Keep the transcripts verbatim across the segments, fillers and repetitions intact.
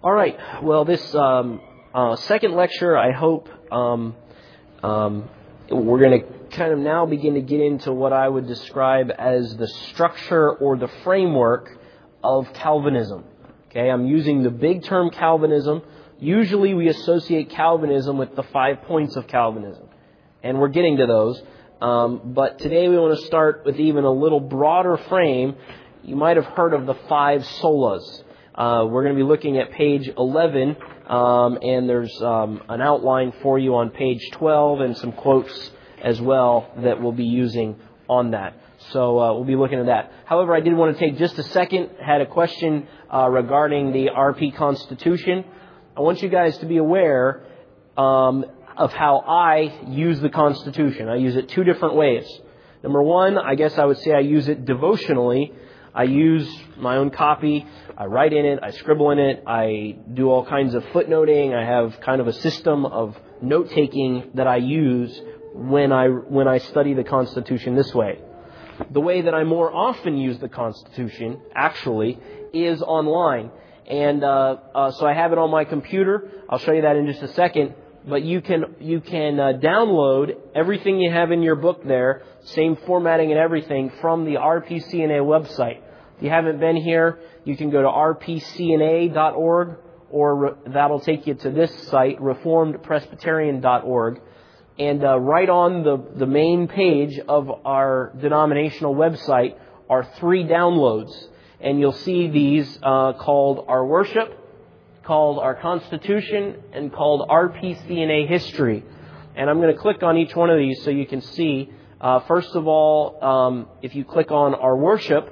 All right. Well, this um, uh, second lecture, I hope um, um, we're going to kind of now begin to get into what I would describe as the structure or the framework of Calvinism. Okay, I'm using the big term Calvinism. Usually we associate Calvinism with the five points of Calvinism, and we're getting to those. Um, but today we want to start with even a little broader frame. You might have heard of the five solas. Uh, we're going to be looking at page eleven, um, and there's um, an outline for you on page twelve and some quotes as well that we'll be using on that. So uh, we'll be looking at that. However, I did want to take just a second. I had a question uh, regarding the R P Constitution. I want you guys to be aware um, of how I use the Constitution. I use it two different ways. Number one, I guess I would say I use it devotionally. I use my own copy. I write in it. I scribble in it. I do all kinds of footnoting. I have kind of a system of note-taking that I use when I when I study the Constitution this way. The way that I more often use the Constitution, actually, is online. And uh, uh, so I have it on my computer. I'll show you that in just a second. But you can you can uh, download everything you have in your book there, same formatting and everything, from the R P C N A website. If you haven't been here, you can go to R P C N A dot org, or re- that'll take you to this site, Reformed Presbyterian dot org. And uh, right on the, the main page of our denominational website are three downloads. And you'll see these uh, called Our Worship, called Our Constitution, and called R P C N A History. And I'm going to click on each one of these so you can see. Uh, first of all, um, if you click on Our Worship,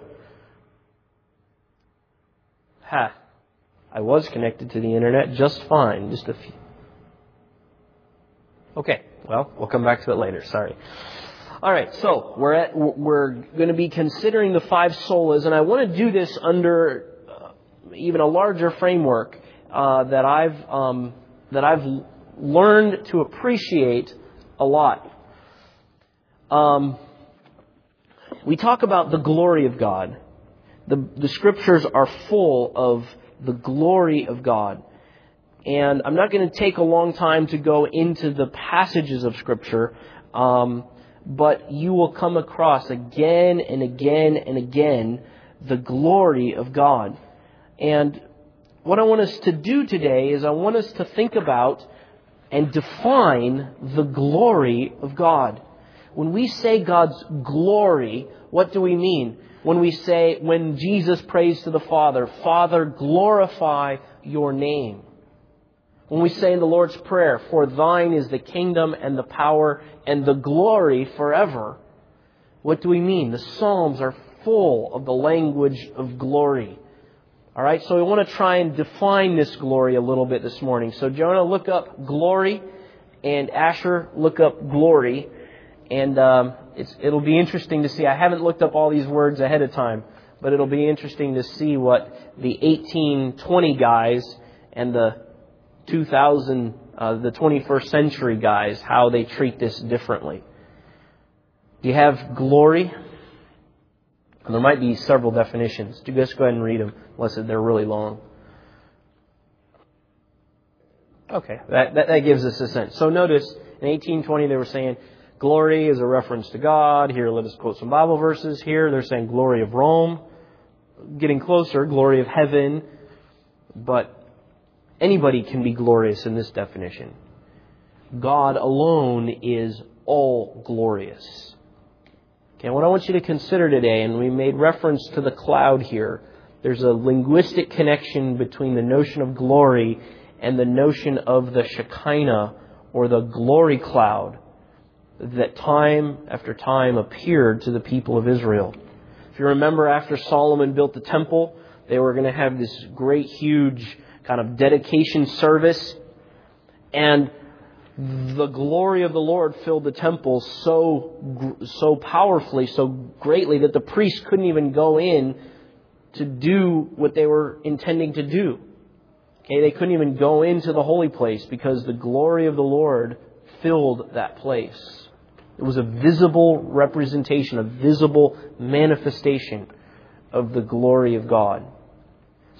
ha, I was connected to the internet just fine. Just a few. Okay, well, we'll come back to it later. Sorry. All right, so we're at, we're going to be considering the five solas, and I want to do this under uh, even a larger framework uh, that I've um, that I've learned to appreciate a lot. Um, we talk about the glory of God. The the scriptures are full of the glory of God. And I'm not going to take a long time to go into the passages of Scripture, um, but you will come across again and again and again the glory of God. And what I want us to do today is I want us to think about and define the glory of God. When we say God's glory, what do we mean? When we say, when Jesus prays to the Father, Father, glorify your name. When we say in the Lord's Prayer, for thine is the kingdom and the power and the glory forever, what do we mean? The Psalms are full of the language of glory. All right, so we want to try and define this glory a little bit this morning. So Jonah, look up glory, and Asher, look up glory. And um, it's, it'll be interesting to see. I haven't looked up all these words ahead of time, but it'll be interesting to see what the eighteen twenty guys and the two thousand, uh, the twenty-first century guys, how they treat this differently. You have glory. And there might be several definitions. Just go ahead and read them, unless they're really long. Okay, that, that, that gives us a sense. So notice, in eighteen twenty they were saying, glory is a reference to God. Here, let us quote some Bible verses. Here, they're saying glory of Rome. Getting closer, glory of heaven. But anybody can be glorious in this definition. God alone is all glorious. Okay, what I want you to consider today, and we made reference to the cloud here, there's a linguistic connection between the notion of glory and the notion of the Shekinah, or the glory cloud, that time after time appeared to the people of Israel. If you remember, after Solomon built the temple, they were going to have this great, huge kind of dedication service, and the glory of the Lord filled the temple so so powerfully, so greatly, that the priests couldn't even go in to do what they were intending to do. Okay, they couldn't even go into the holy place because the glory of the Lord filled that place. It was a visible representation, a visible manifestation of the glory of God.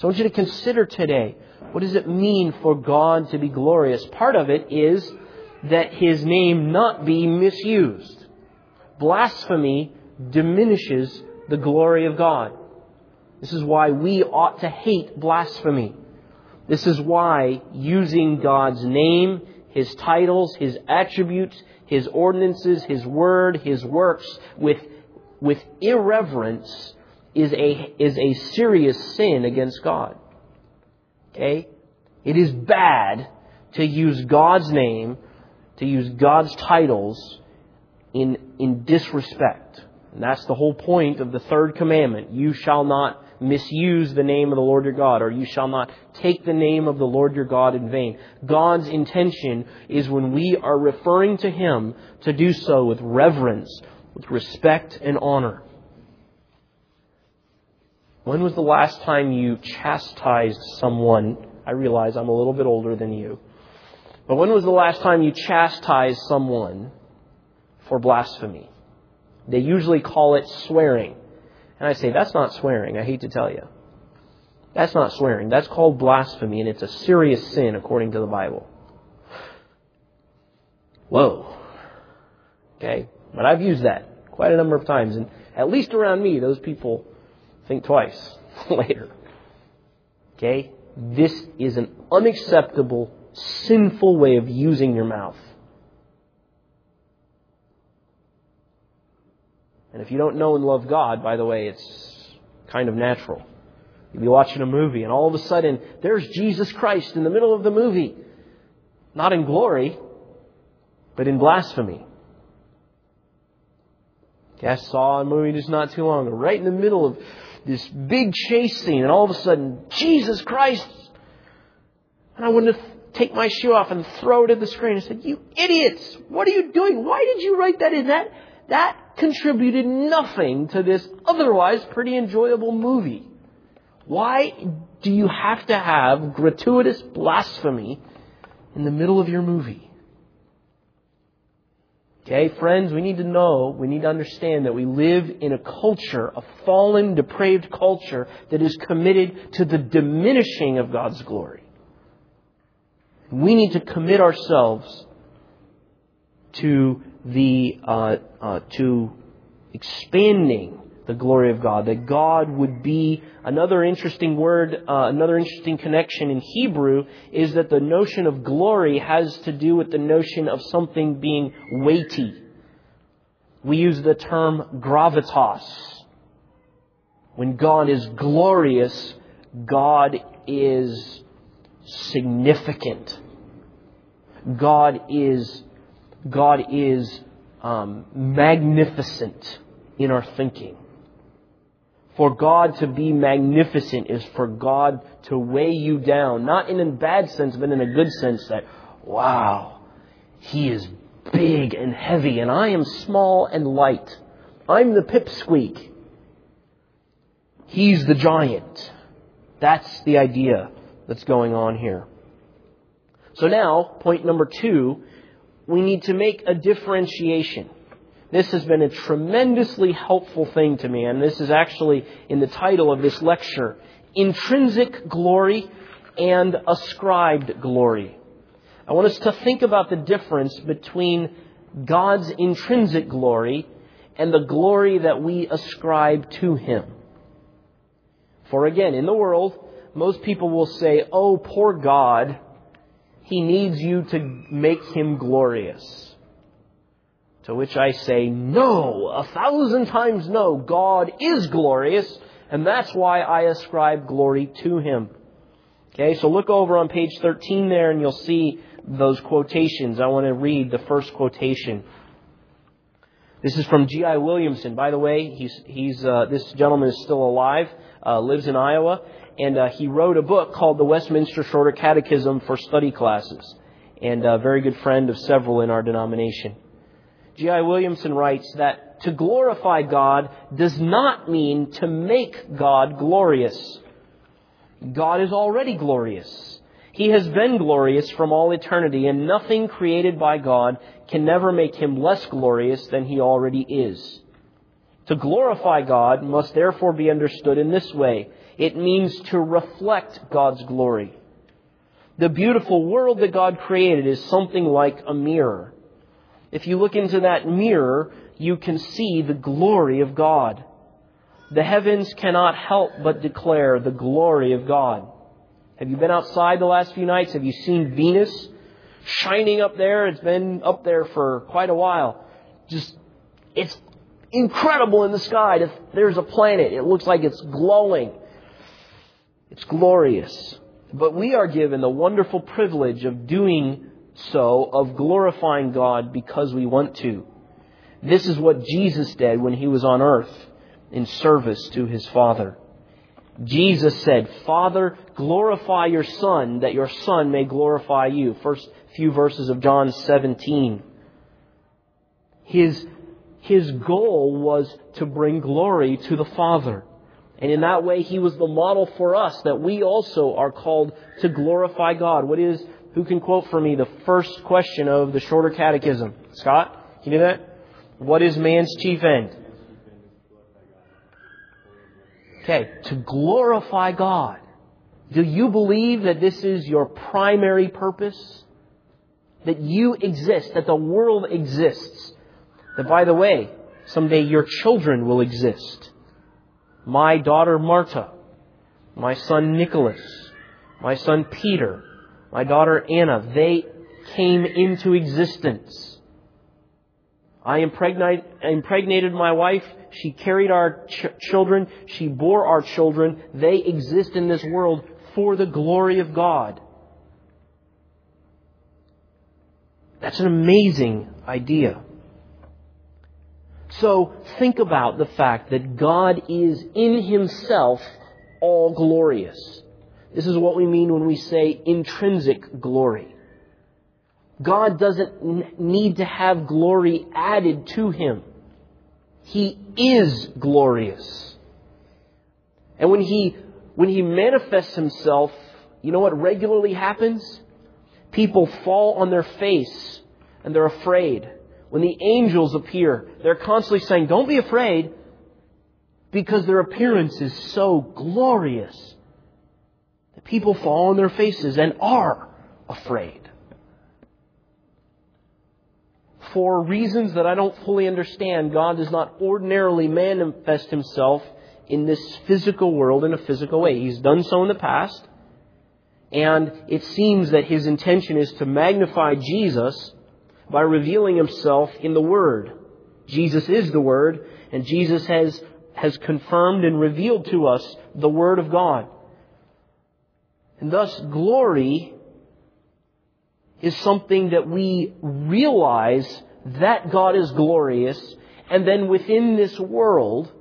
So I want you to consider today, what does it mean for God to be glorious? Part of it is that His name not be misused. Blasphemy diminishes the glory of God. This is why we ought to hate blasphemy. This is why using God's name, His titles, His attributes, His ordinances, His word, His works with, with irreverence is a, is a serious sin against God. Okay? It is bad to use God's name, to use God's titles in, in disrespect. And that's the whole point of the third commandment. You shall not misuse the name of the Lord your God, or you shall not take the name of the Lord your God in vain. God's intention is when we are referring to Him to do so with reverence, with respect and honor. When was the last time you chastised someone? I realize I'm a little bit older than you. But when was the last time you chastised someone for blasphemy? They usually call it swearing. And I say, that's not swearing, I hate to tell you. That's not swearing. That's called blasphemy, and it's a serious sin according to the Bible. Whoa. Okay? But I've used that quite a number of times, and at least around me, those people think twice later. Okay? This is an unacceptable, sinful way of using your mouth. And if you don't know and love God, by the way, it's kind of natural. You'll be watching a movie and all of a sudden there's Jesus Christ in the middle of the movie. Not in glory, but in blasphemy. Okay, I saw a movie just not too long ago, right in the middle of this big chase scene, and all of a sudden, Jesus Christ! And I wanted to take my shoe off and throw it at the screen. I said, you idiots! What are you doing? Why did you write that in? That, that contributed nothing to this otherwise pretty enjoyable movie. Why do you have to have gratuitous blasphemy in the middle of your movie? Okay, friends, we need to know, we need to understand that we live in a culture, a fallen, depraved culture that is committed to the diminishing of God's glory. We need to commit ourselves to the uh, uh, to expanding the glory of God. That God would be, another interesting word, uh, another interesting connection in Hebrew is that the notion of glory has to do with the notion of something being weighty. We use the term gravitas. When God is glorious, God is significant. God is God is um, magnificent in our thinking. For God to be magnificent is for God to weigh you down, not in a bad sense, but in a good sense that, wow, He is big and heavy, and I am small and light. I'm the pipsqueak. He's the giant. That's the idea that's going on here. So now, point number two, we need to make a differentiation. This has been a tremendously helpful thing to me, and this is actually in the title of this lecture, Intrinsic Glory and Ascribed Glory. I want us to think about the difference between God's intrinsic glory and the glory that we ascribe to Him. For again, in the world, most people will say, oh, poor God, He needs you to make Him glorious. To which I say, no, a thousand times no. God is glorious, and that's why I ascribe glory to Him. Okay, so look over on page thirteen there, and you'll see those quotations. I want to read the first quotation. This is from G I Williamson. By the way, he's he's uh, this gentleman is still alive, uh, lives in Iowa, and uh, he wrote a book called The Westminster Shorter Catechism for Study Classes, and a very good friend of several in our denomination. G I Williamson writes that to glorify God does not mean to make God glorious. God is already glorious. He has been glorious from all eternity, and nothing created by God can never make Him less glorious than He already is. To glorify God must therefore be understood in this way. It means to reflect God's glory. The beautiful world that God created is something like a mirror. If you look into that mirror, you can see the glory of God. The heavens cannot help but declare the glory of God. Have you been outside the last few nights? Have you seen Venus shining up there? It's been up there for quite a while. Just, it's incredible in the sky. If there's a planet, it looks like it's glowing. It's glorious. But we are given the wonderful privilege of doing so, of glorifying God because we want to. This is what Jesus did when He was on earth in service to His Father. Jesus said, Father, glorify your Son, that your Son may glorify you. First few verses of John seventeen. His, his goal was to bring glory to the Father. And in that way, He was the model for us, that we also are called to glorify God. What is, who can quote for me the first question of the Shorter Catechism? Scott, can you do that? What is man's chief end? Okay, to glorify God. Do you believe that this is your primary purpose? That you exist, that the world exists. That, by the way, someday your children will exist. My daughter Marta, my son Nicholas, my son Peter, my daughter Anna, they came into existence. I impregnate, impregnated my wife. She carried our ch- children. She bore our children. They exist in this world for the glory of God. That's an amazing idea. So think about the fact that God is in Himself all glorious. This is what we mean when we say intrinsic glory. God doesn't need to have glory added to Him. He is glorious. And when He, when He manifests Himself, you know what regularly happens? People fall on their face and they're afraid. When the angels appear, they're constantly saying, don't be afraid, because their appearance is so glorious that people fall on their faces and are afraid. For reasons that I don't fully understand, God does not ordinarily manifest Himself in this physical world in a physical way. He's done so in the past. And it seems that His intention is to magnify Jesus by revealing Himself in the Word. Jesus is the Word, and Jesus has, has confirmed and revealed to us the Word of God. And thus, glory is something that we realize that God is glorious, and then within this world,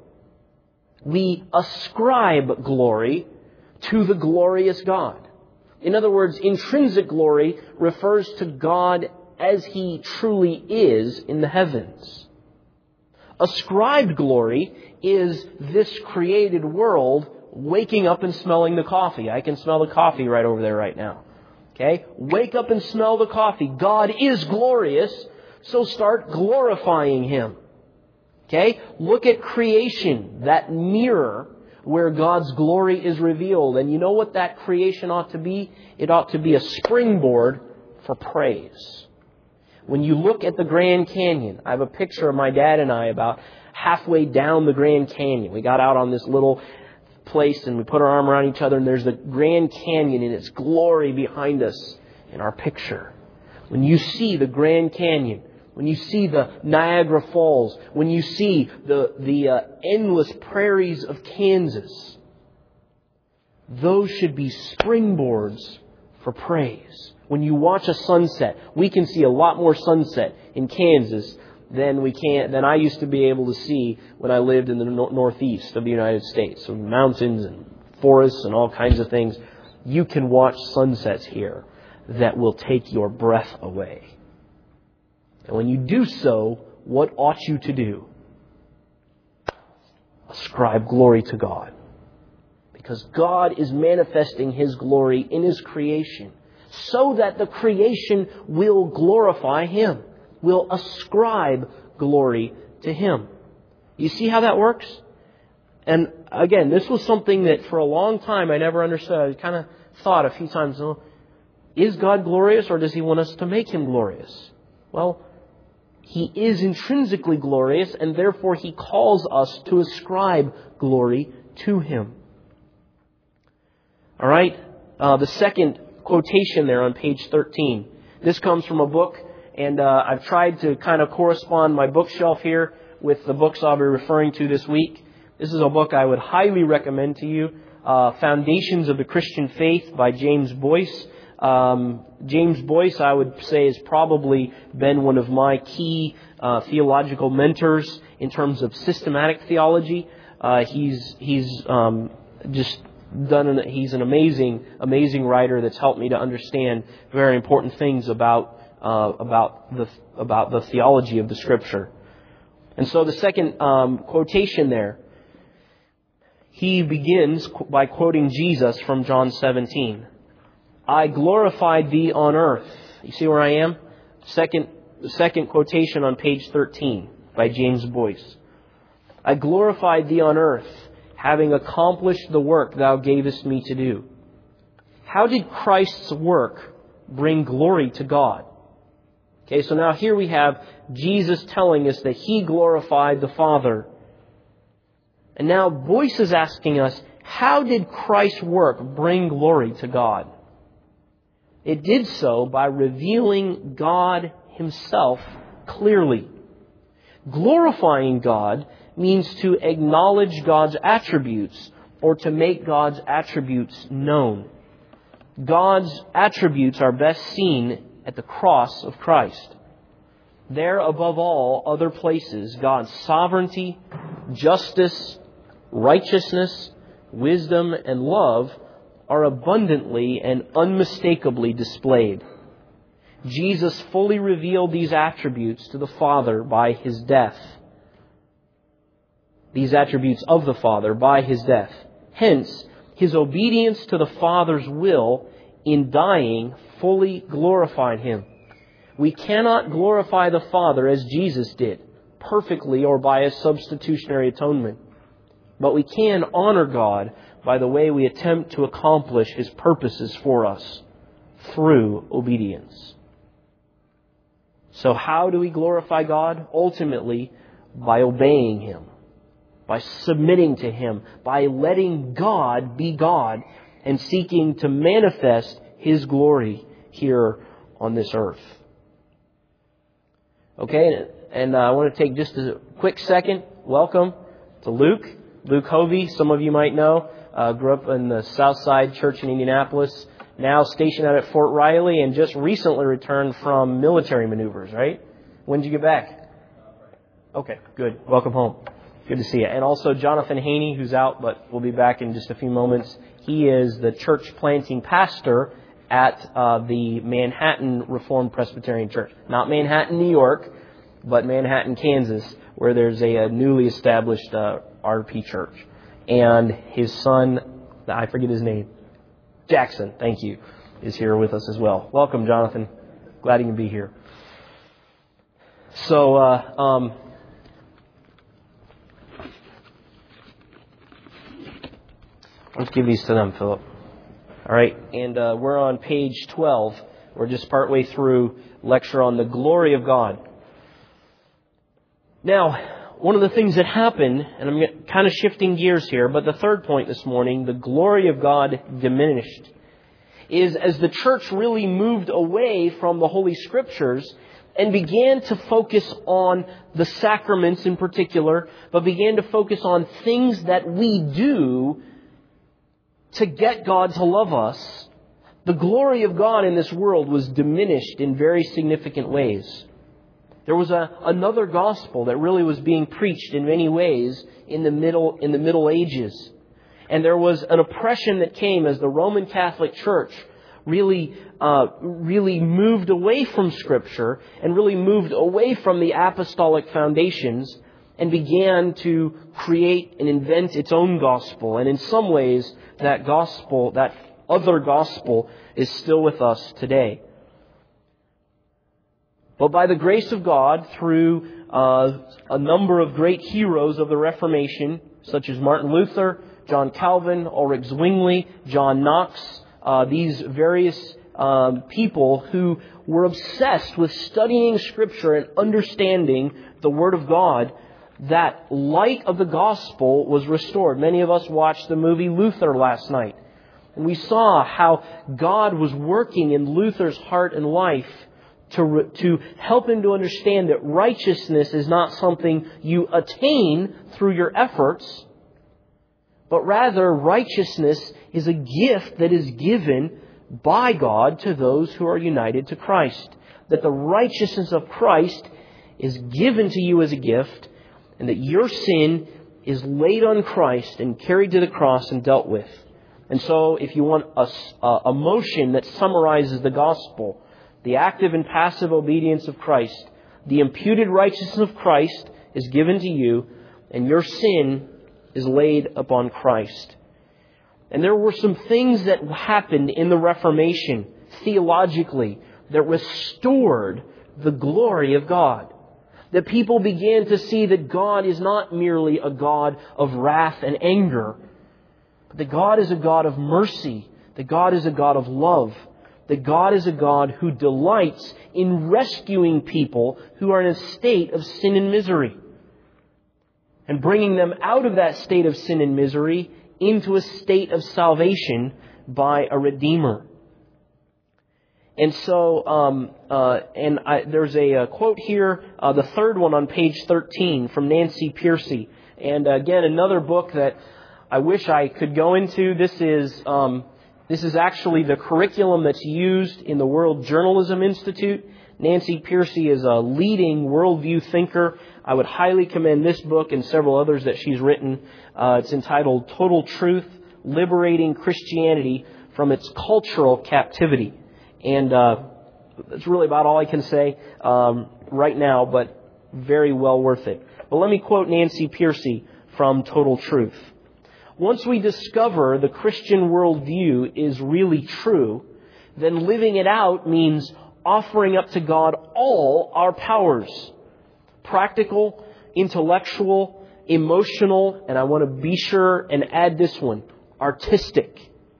we ascribe glory to the glorious God. In other words, intrinsic glory refers to God as He truly is in the heavens. Ascribed glory is this created world waking up and smelling the coffee. I can smell the coffee right over there right now. Okay? Wake up and smell the coffee. God is glorious, so start glorifying Him. Okay? Look at creation, that mirror where God's glory is revealed. And you know what that creation ought to be? It ought to be a springboard for praise. When you look at the Grand Canyon, I have a picture of my dad and I about halfway down the Grand Canyon. We got out on this little place and we put our arm around each other, and there's the Grand Canyon and its glory behind us in our picture. When you see the Grand Canyon, when you see the Niagara Falls, when you see the, the uh, endless prairies of Kansas, those should be springboards for praise. When you watch a sunset, we can see a lot more sunset in Kansas than we can than I used to be able to see when I lived in the no- northeast of the United States. So mountains and forests and all kinds of things. You can watch sunsets here that will take your breath away. And when you do so, what ought you to do? Ascribe glory to God. Because God is manifesting His glory in His creation, so that the creation will glorify Him, will ascribe glory to Him. You see how that works? And again, this was something that for a long time I never understood. I kind of thought a few times, oh, is God glorious or does He want us to make Him glorious? Well, He is intrinsically glorious, and therefore He calls us to ascribe glory to Him. All right? Uh, the second quotation there on page thirteen. This comes from a book, and uh, I've tried to kind of correspond my bookshelf here with the books I'll be referring to this week. This is a book I would highly recommend to you, uh, Foundations of the Christian Faith by James Boyce. Um, James Boyce, I would say, has probably been one of my key uh, theological mentors in terms of systematic theology. Uh, he's he's um, just done. An, he's an amazing, amazing writer that's helped me to understand very important things about uh, about the about the theology of the Scripture. And so, the second um, quotation there, he begins by quoting Jesus from John seventeen. I glorified Thee on earth. You see where I am? Second, the second quotation on page thirteen by James Boyce. I glorified Thee on earth, having accomplished the work Thou gavest me to do. How did Christ's work bring glory to God? Okay, so now here we have Jesus telling us that He glorified the Father. And now Boyce is asking us, how did Christ's work bring glory to God? It did so by revealing God Himself clearly. Glorifying God means to acknowledge God's attributes or to make God's attributes known. God's attributes are best seen at the cross of Christ. There, above all other places, God's sovereignty, justice, righteousness, wisdom, and love are abundantly and unmistakably displayed. Jesus fully revealed these attributes to the Father by His death. These attributes of the Father by His death. Hence, His obedience to the Father's will in dying fully glorified Him. We cannot glorify the Father as Jesus did, perfectly or by a substitutionary atonement. But we can honor God by the way we attempt to accomplish His purposes for us through obedience. So how do we glorify God? Ultimately, by obeying Him, by submitting to Him, by letting God be God and seeking to manifest His glory here on this earth. Okay, and I want to take just a quick second. Welcome to Luke. Luke Hovey, some of you might know, uh, grew up in the South Side Church in Indianapolis, now stationed out at Fort Riley, and just recently returned from military maneuvers, right? When did you get back? Okay, good. Welcome home. Good to see you. And also Jonathan Haney, who's out, but will be back in just a few moments. He is the church planting pastor at uh, the Manhattan Reformed Presbyterian Church. Not Manhattan, New York, but Manhattan, Kansas, where there's a, a newly established uh, R P church. And his son, I forget his name, Jackson, thank you, is here with us as well. Welcome, Jonathan. Glad you can be here. So, uh, um, let's give these to them, Philip. All right, and uh, we're on page twelve. We're just partway through lecture on the glory of God. Now, one of the things that happened, and I'm kind of shifting gears here, but the third point this morning, the glory of God diminished, is as the church really moved away from the Holy Scriptures and began to focus on the sacraments in particular, but began to focus on things that we do to get God to love us, the glory of God in this world was diminished in very significant ways. There was a, another gospel that really was being preached in many ways in the middle in the Middle Ages. And there was an oppression that came as the Roman Catholic Church really uh, really moved away from Scripture and really moved away from the apostolic foundations and began to create and invent its own gospel. And in some ways, that gospel, that other gospel, is still with us today. But by the grace of God, through uh, a number of great heroes of the Reformation, such as Martin Luther, John Calvin, Ulrich Zwingli, John Knox, uh, these various um, people who were obsessed with studying Scripture and understanding the Word of God, that light of the gospel was restored. Many of us watched the movie Luther last night, and we saw how God was working in Luther's heart and life to, to help him to understand that righteousness is not something you attain through your efforts, but rather righteousness is a gift that is given by God to those who are united to Christ. That the righteousness of Christ is given to you as a gift, and that your sin is laid on Christ and carried to the cross and dealt with. And so, if you want a, a motion that summarizes the gospel, the active and passive obedience of Christ, the imputed righteousness of Christ is given to you, and your sin is laid upon Christ. And there were some things that happened in the Reformation, theologically, that restored the glory of God. That people began to see that God is not merely a God of wrath and anger, but that God is a God of mercy, that God is a God of love, that God is a God who delights in rescuing people who are in a state of sin and misery, and bringing them out of that state of sin and misery into a state of salvation by a Redeemer. And so, um, uh, and I, there's a, a quote here, uh, the third one on page thirteen from Nancy Pearcey. And uh, again, another book that I wish I could go into. This is um, this is actually the curriculum that's used in the World Journalism Institute. Nancy Pearcey is a leading worldview thinker. I would highly commend this book and several others that she's written. Uh, it's entitled Total Truth, Liberating Christianity from Its Cultural Captivity. And uh, that's really about all I can say um, right now, but very well worth it. But let me quote Nancy Pearcey from Total Truth. Once we discover the Christian worldview is really true, then living it out means offering up to God all our powers. Practical, intellectual, emotional, and I want to be sure and add this one, artistic.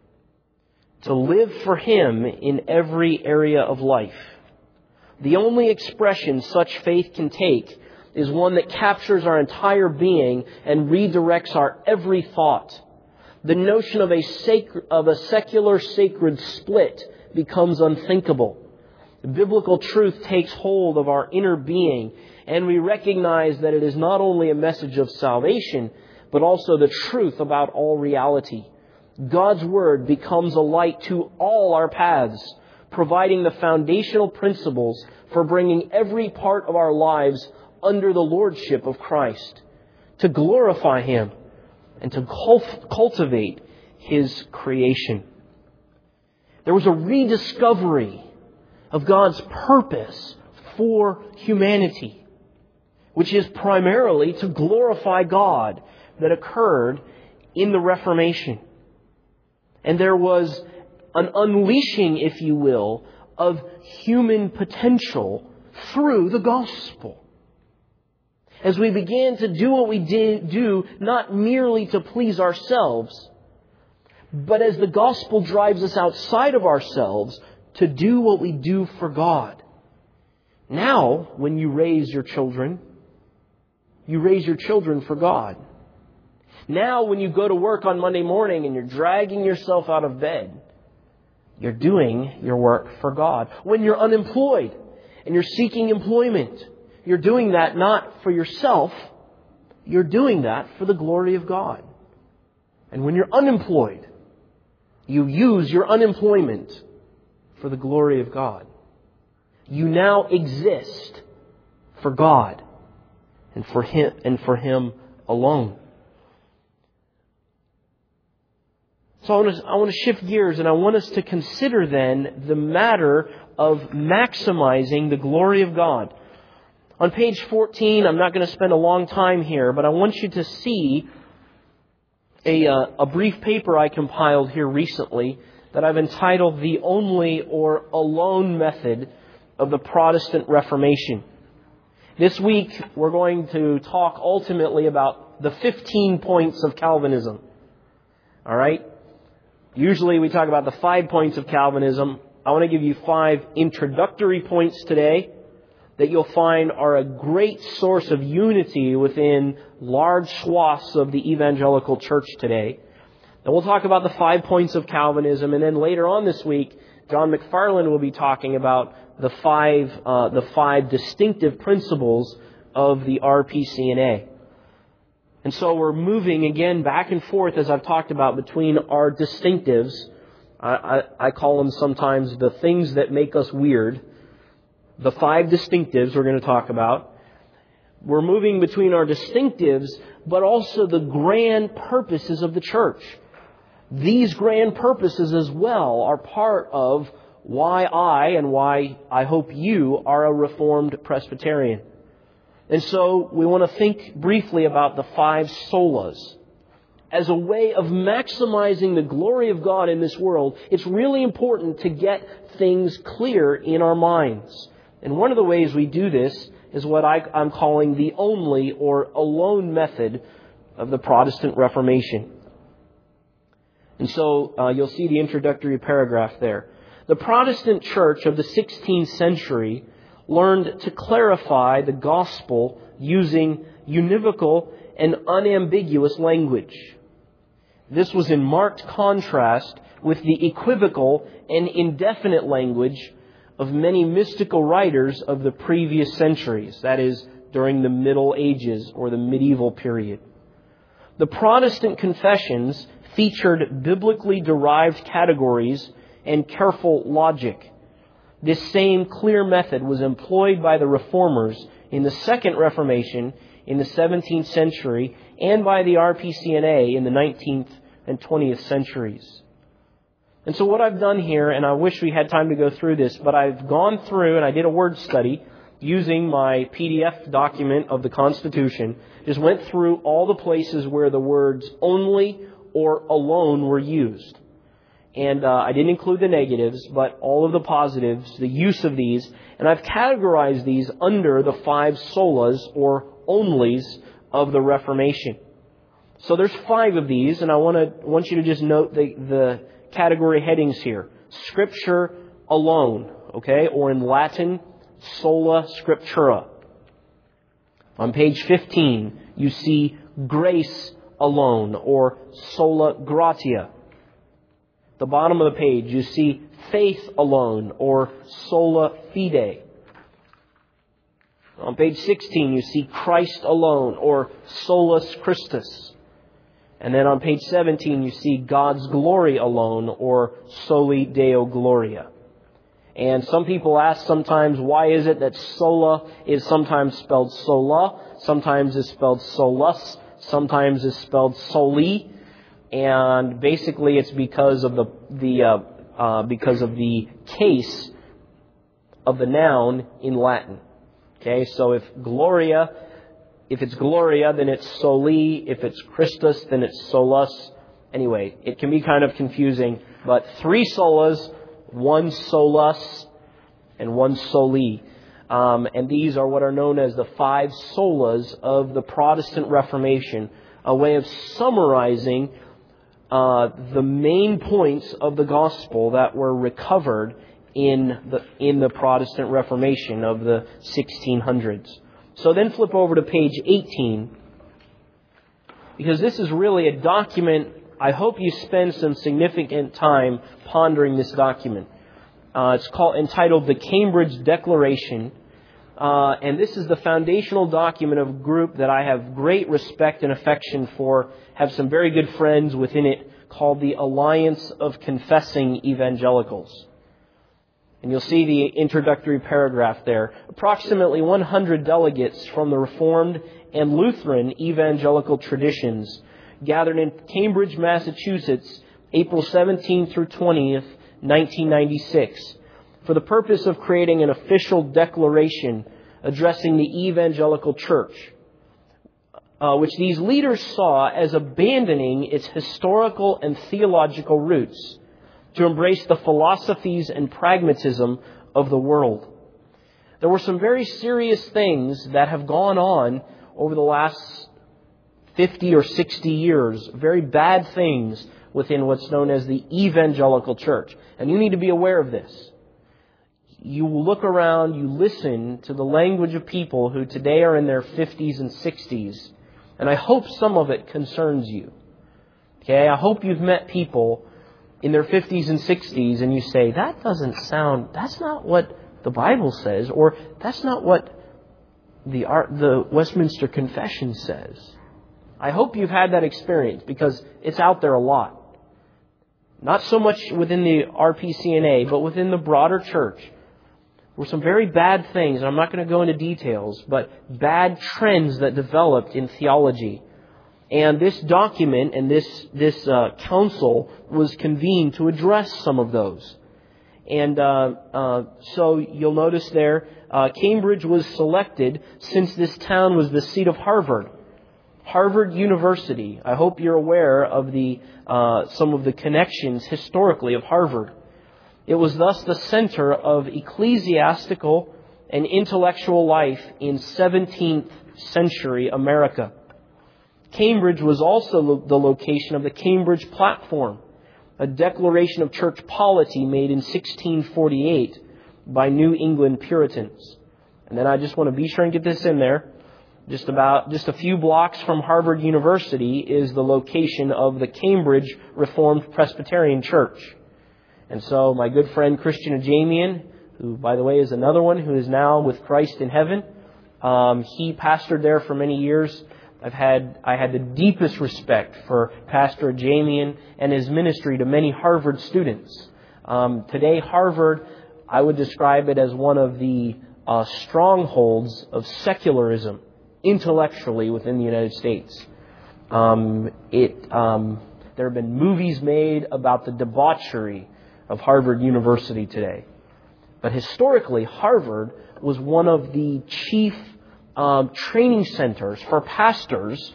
To live for Him in every area of life. The only expression such faith can take is one that captures our entire being and redirects our every thought. The notion of a sacred, of a secular sacred split becomes unthinkable. The biblical truth takes hold of our inner being, and we recognize that it is not only a message of salvation, but also the truth about all reality. God's Word becomes a light to all our paths, providing the foundational principles for bringing every part of our lives under the lordship of Christ, to glorify Him and to cultivate His creation. There was a rediscovery of God's purpose for humanity, which is primarily to glorify God, that occurred in the Reformation. And there was an unleashing, if you will, of human potential through the gospel. As we began to do what we did do, not merely to please ourselves, but as the gospel drives us outside of ourselves to do what we do for God. Now, when you raise your children, you raise your children for God. Now, when you go to work on Monday morning and you're dragging yourself out of bed, you're doing your work for God. When you're unemployed and you're seeking employment, you're doing that not for yourself, you're doing that for the glory of God. And when you're unemployed, you use your unemployment for the glory of God. You now exist for God and for Him and for Him alone. So I want to, I want to shift gears, and I want us to consider then the matter of maximizing the glory of God. On page fourteen, I'm not going to spend a long time here, but I want you to see a, uh, a brief paper I compiled here recently that I've entitled The Only or Alone Method of the Protestant Reformation. This week, we're going to talk ultimately about the fifteen points of Calvinism. All right? Usually we talk about the five points of Calvinism. I want to give you five introductory points today that you'll find are a great source of unity within large swaths of the evangelical church today. And we'll talk about the five points of Calvinism, and then later on this week, John McFarland will be talking about the five uh, the five distinctive principles of the R P C N A. And so we're moving again back and forth, as I've talked about, between our distinctives. I, I, I call them sometimes the things that make us weird. The five distinctives we're going to talk about. We're moving between our distinctives, but also the grand purposes of the church. These grand purposes as well are part of why I and why I hope you are a Reformed Presbyterian. And so we want to think briefly about the five solas. As a way of maximizing the glory of God in this world, it's really important to get things clear in our minds. And one of the ways we do this is what I, I'm calling the only or alone method of the Protestant Reformation. And so uh, you'll see the introductory paragraph there. The Protestant church of the sixteenth century learned to clarify the gospel using univocal and unambiguous language. This was in marked contrast with the equivocal and indefinite language of many mystical writers of the previous centuries, that is, during the Middle Ages or the medieval period. The Protestant confessions featured biblically derived categories and careful logic. This same clear method was employed by the Reformers in the Second Reformation in the seventeenth century and by the R P C N A in the nineteenth and twentieth centuries. And so what I've done here, and I wish we had time to go through this, but I've gone through and I did a word study using my P D F document of the Constitution, just went through all the places where the words only or alone were used. And uh, I didn't include the negatives, but all of the positives, the use of these. And I've categorized these under the five solas or onlys of the Reformation. So there's five of these, and I want to want you to just note the, the category headings here. Scripture alone, okay? Or in Latin, sola scriptura. On page fifteen, you see grace alone, or sola gratia. The bottom of the page, you see faith alone, or sola fide. On page sixteen, you see Christ alone, or solus Christus. And then on page seventeen, you see God's glory alone, or soli Deo gloria. And some people ask sometimes, why is it that sola is sometimes spelled sola, sometimes is spelled solus, sometimes is spelled soli? And basically, it's because of the the uh, uh, because of the case of the noun in Latin. Okay, so if Gloria, if it's Gloria, then it's soli. If it's Christus, then it's solus. Anyway, it can be kind of confusing. But three solas, one solus, and one soli. Um, and these are what are known as the five solas of the Protestant Reformation, a way of summarizing Uh, the main points of the gospel that were recovered in the in the Protestant Reformation of the sixteen hundreds. So then flip over to page eighteen, because this is really a document. I hope you spend some significant time pondering this document. Uh, it's called entitled the Cambridge Declaration, uh, and this is the foundational document of a group that I have great respect and affection for. Have some very good friends within it, called the Alliance of Confessing Evangelicals. And you'll see the introductory paragraph there. Approximately one hundred delegates from the Reformed and Lutheran evangelical traditions gathered in Cambridge, Massachusetts, April seventeenth through twentieth, nineteen ninety-six, for the purpose of creating an official declaration addressing the evangelical church, Uh, which these leaders saw as abandoning its historical and theological roots to embrace the philosophies and pragmatism of the world. There were some very serious things that have gone on over the last fifty or sixty years, very bad things within what's known as the evangelical church. And you need to be aware of this. You look around, you listen to the language of people who today are in their fifties and sixties, and I hope some of it concerns you. Okay, I hope you've met people in their fifties and sixties and you say, that doesn't sound, that's not what the Bible says, or that's not what the the Westminster Confession says. I hope you've had that experience because it's out there a lot. Not so much within the R P C N A, but within the broader church. There were some very bad things, and I'm not going to go into details, but bad trends that developed in theology. And this document and this this uh, council was convened to address some of those. And uh, uh, so you'll notice there, uh, Cambridge was selected since this town was the seat of Harvard. Harvard University. I hope you're aware of the uh, some of the connections historically of Harvard. It was thus the center of ecclesiastical and intellectual life in seventeenth century America. Cambridge was also the location of the Cambridge Platform, a declaration of church polity made in sixteen forty-eight by New England Puritans. And then I just want to be sure and get this in there. Just about, just a few blocks from Harvard University is the location of the Cambridge Reformed Presbyterian Church. And so my good friend Christian Ajamian, who by the way is another one who is now with Christ in heaven, um, he pastored there for many years. I've had, I had the deepest respect for Pastor Ajamian and his ministry to many Harvard students. Um, today, Harvard, I would describe it as one of the uh, strongholds of secularism intellectually within the United States. Um, it, um, there have been movies made about the debauchery of Harvard University today. But historically, Harvard was one of the chief um, training centers for pastors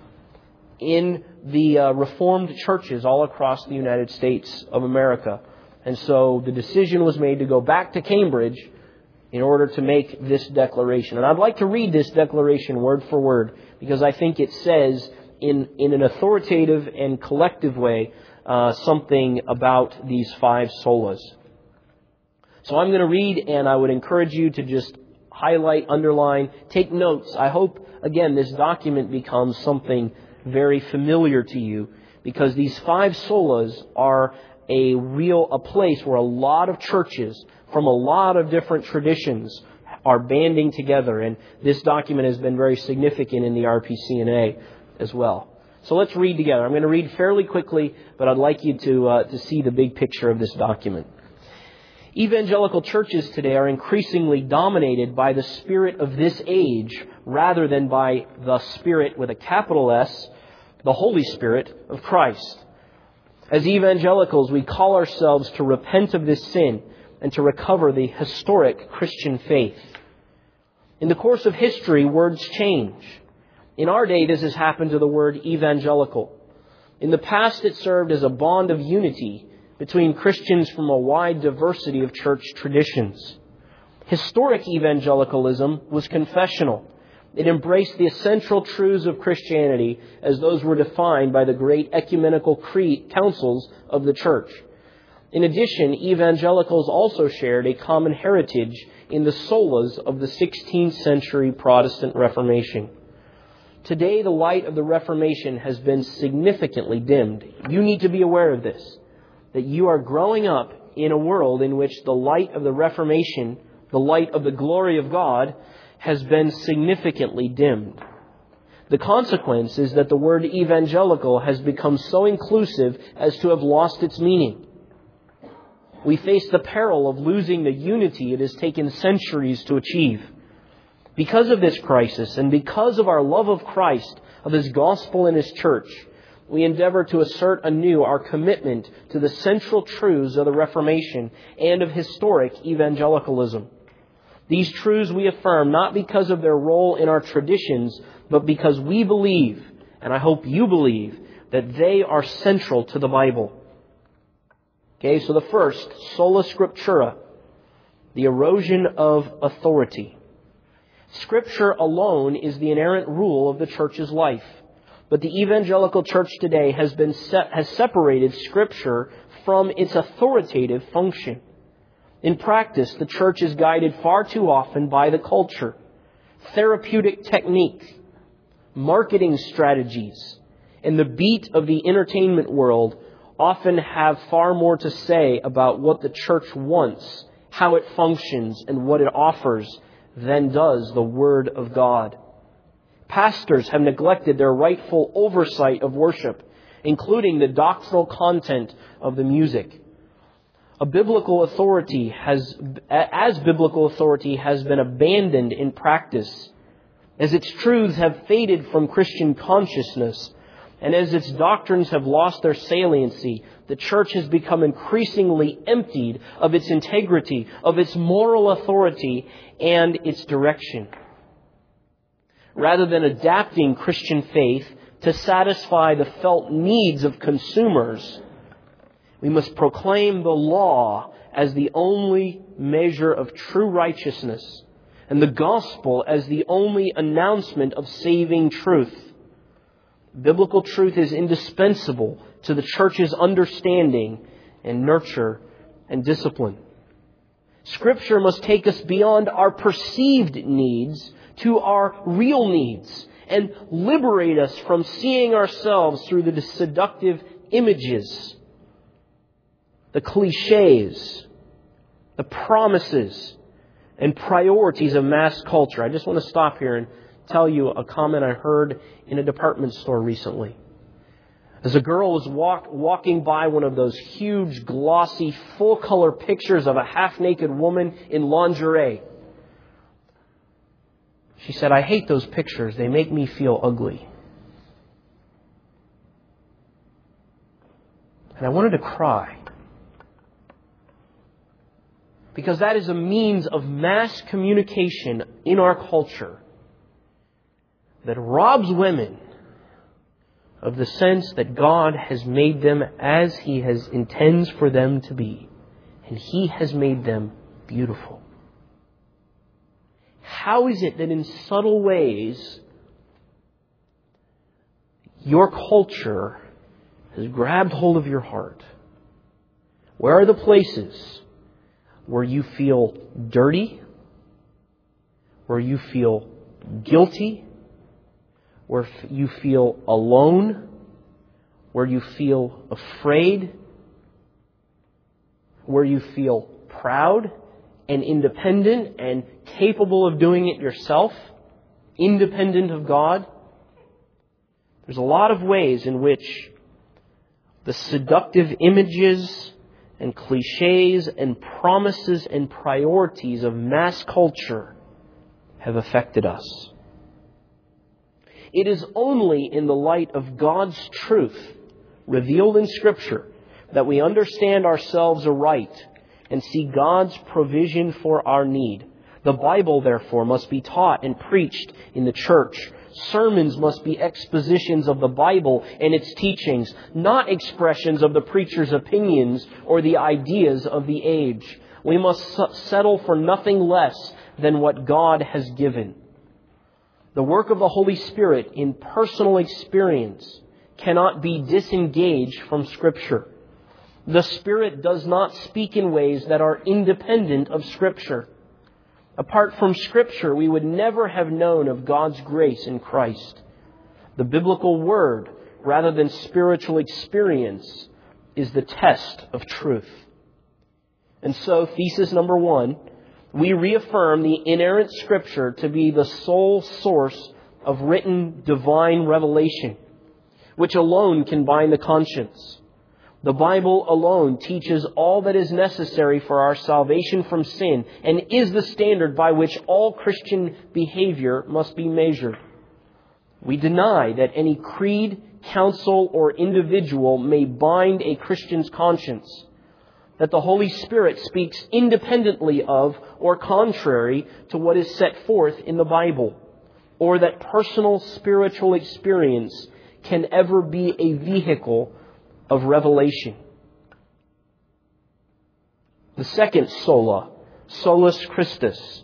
in the uh, Reformed churches all across the United States of America. And so the decision was made to go back to Cambridge in order to make this declaration. And I'd like to read this declaration word for word because I think it says in, in an authoritative and collective way uh, something about these five solas. So I'm going to read, and I would encourage you to just highlight, underline, take notes. I hope, again, this document becomes something very familiar to you because these five solas are a real, a place where a lot of churches from a lot of different traditions are banding together. And this document has been very significant in the R P C N A as well. So let's read together. I'm going to read fairly quickly, but I'd like you to uh, to see the big picture of this document. Evangelical churches today are increasingly dominated by the spirit of this age rather than by the Spirit with a capital S, the Holy Spirit of Christ. As evangelicals, we call ourselves to repent of this sin and to recover the historic Christian faith. In the course of history, words change. In our day, this has happened to the word evangelical. In the past, it served as a bond of unity between Christians from a wide diversity of church traditions. Historic evangelicalism was confessional. It embraced the essential truths of Christianity as those were defined by the great ecumenical creed councils of the church. In addition, evangelicals also shared a common heritage in the solas of the sixteenth century Protestant Reformation. Today, the light of the Reformation has been significantly dimmed. You need to be aware of this, that you are growing up in a world in which the light of the Reformation, the light of the glory of God, has been significantly dimmed. The consequence is that the word evangelical has become so inclusive as to have lost its meaning. We face the peril of losing the unity it has taken centuries to achieve. Because of this crisis and because of our love of Christ, of His gospel and His church, we endeavor to assert anew our commitment to the central truths of the Reformation and of historic evangelicalism. These truths we affirm not because of their role in our traditions, but because we believe, and I hope you believe, that they are central to the Bible. Okay, so the first, sola scriptura, the erosion of authority. Scripture alone is the inerrant rule of the church's life. But the evangelical church today has been se- has separated Scripture from its authoritative function. In practice, the church is guided far too often by the culture, therapeutic technique, marketing strategies, and the beat of the entertainment world often have far more to say about what the church wants, how it functions, and what it offers than does the Word of God. Pastors have neglected their rightful oversight of worship, including the doctrinal content of the music. A biblical authority has, as biblical authority has been abandoned in practice, as its truths have faded from Christian consciousness, and as its doctrines have lost their saliency, the church has become increasingly emptied of its integrity, of its moral authority, and its direction. Rather than adapting Christian faith to satisfy the felt needs of consumers, we must proclaim the law as the only measure of true righteousness and the gospel as the only announcement of saving truth. Biblical truth is indispensable to the church's understanding and nurture and discipline. Scripture must take us beyond our perceived needs to our real needs and liberate us from seeing ourselves through the seductive images, the cliches, the promises, and priorities of mass culture. I just want to stop here and tell you a comment I heard in a department store recently. As a girl was walk, walking by one of those huge, glossy, full-color pictures of a half-naked woman in lingerie, she said, "I hate those pictures. They make me feel ugly." And I wanted to cry. Because that is a means of mass communication in our culture that robs women of the sense that God has made them as He has intends for them to be. And He has made them beautiful. How is it that in subtle ways your culture has grabbed hold of your heart? Where are the places where you feel dirty, where you feel guilty, where you feel alone, where you feel afraid, where you feel proud and independent and capable of doing it yourself, independent of God? There's a lot of ways in which the seductive images and cliches and promises and priorities of mass culture have affected us. It is only in the light of God's truth revealed in Scripture that we understand ourselves aright and see God's provision for our need. The Bible, therefore, must be taught and preached in the church. Sermons must be expositions of the Bible and its teachings, not expressions of the preacher's opinions or the ideas of the age. We must settle for nothing less than what God has given. The work of the Holy Spirit in personal experience cannot be disengaged from Scripture. The Spirit does not speak in ways that are independent of Scripture. Apart from Scripture, we would never have known of God's grace in Christ. The biblical Word, rather than spiritual experience, is the test of truth. And so, thesis number one, we reaffirm the inerrant Scripture to be the sole source of written divine revelation, which alone can bind the conscience. The Bible alone teaches all that is necessary for our salvation from sin and is the standard by which all Christian behavior must be measured. We deny that any creed, council, or individual may bind a Christian's conscience, that the Holy Spirit speaks independently of or contrary to what is set forth in the Bible, or that personal spiritual experience can ever be a vehicle of revelation. The second sola, solus Christus,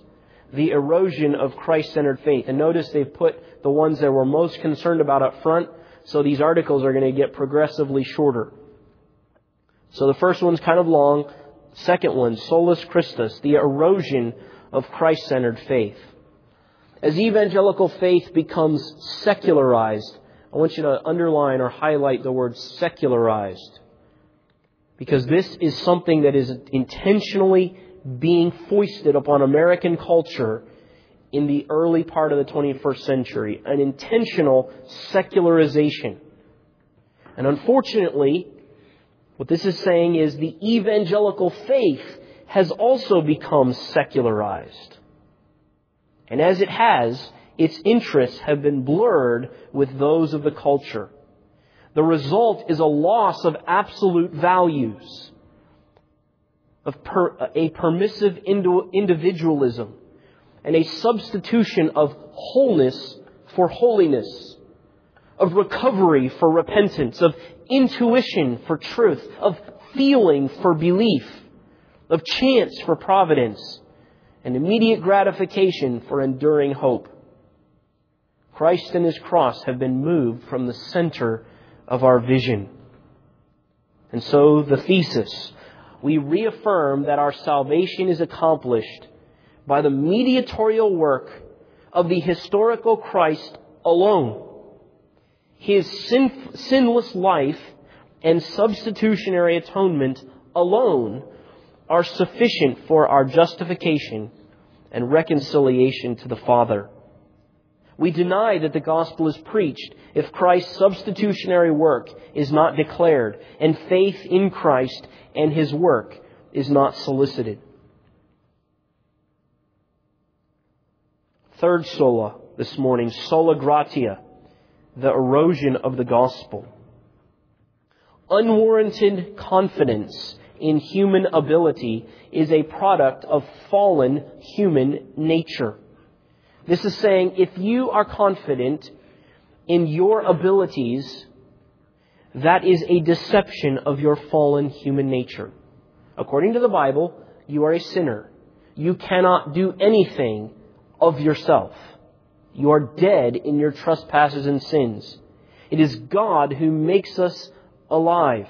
the erosion of Christ-centered faith. And notice they've put the ones that we're most concerned about up front, so these articles are going to get progressively shorter. So the first one's kind of long. Second one, Solus Christus, the erosion of Christ-centered faith. As evangelical faith becomes secularized, I want you to underline or highlight the word secularized, because this is something that is intentionally being foisted upon American culture in the early part of the twenty-first century, an intentional secularization. And unfortunately, what this is saying is the evangelical faith has also become secularized. And as it has, its interests have been blurred with those of the culture. The result is a loss of absolute values, of per, a permissive individualism, and a substitution of wholeness for holiness, of recovery for repentance, of intuition for truth, of feeling for belief, of chance for providence, and immediate gratification for enduring hope. Christ and His cross have been moved from the center of our vision. And so the thesis, we reaffirm that our salvation is accomplished by the mediatorial work of the historical Christ alone. His sin, sinless life and substitutionary atonement alone are sufficient for our justification and reconciliation to the Father. We deny that the gospel is preached if Christ's substitutionary work is not declared and faith in Christ and His work is not solicited. Third sola this morning, sola gratia, the erosion of the gospel. Unwarranted confidence in human ability is a product of fallen human nature. This is saying if you are confident in your abilities, that is a deception of your fallen human nature. According to the Bible, you are a sinner. You cannot do anything of yourself. You are dead in your trespasses and sins. It is God who makes us alive.